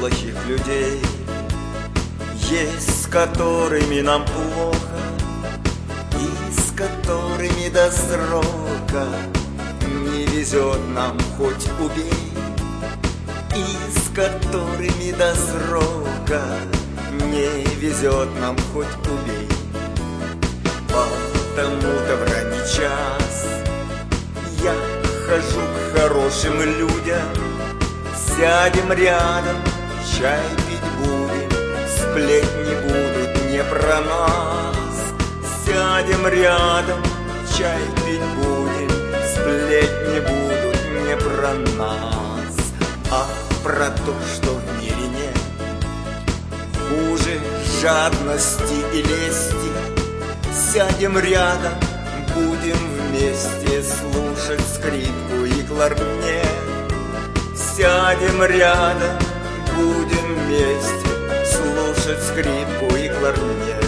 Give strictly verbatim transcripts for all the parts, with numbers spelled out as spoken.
плохих людей, есть с которыми нам плохо, и с которыми до срока. Не везет нам, хоть убей, и с которыми до срока. Не везет нам, хоть убей. Потому-то в ранний час я хожу к хорошим людям. Сядем рядом, чай пить будем, сплетни будут не про нас. Сядем рядом, чай пить будем, сплетни будут не про нас, а про то, что в мире нет хуже жадности и лести. Сядем рядом, будем вместе слушать скрипку и кларнет. Сядем рядом, будем вместе слушать скрипку и кларнет.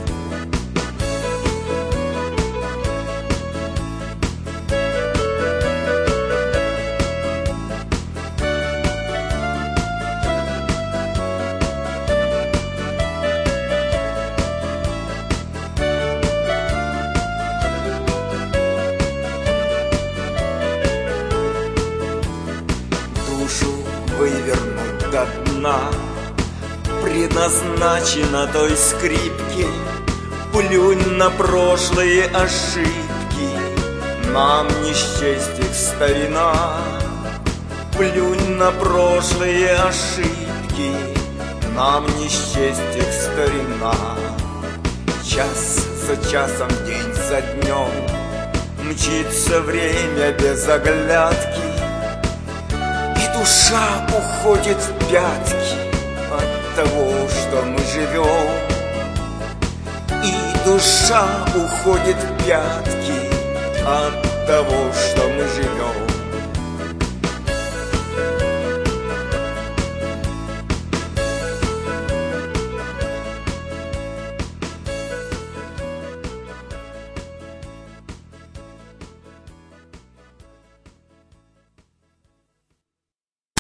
Душу вывернуть до дна предназначено той скрипке. Плюнь на прошлые ошибки, нам не счесть их, старина. Плюнь на прошлые ошибки, нам не счесть их, старина. Час за часом, день за днем мчится время без оглядки, и душа уходит в пятки от того, что мы живем. И душа уходит в пятки от того, что мы живем.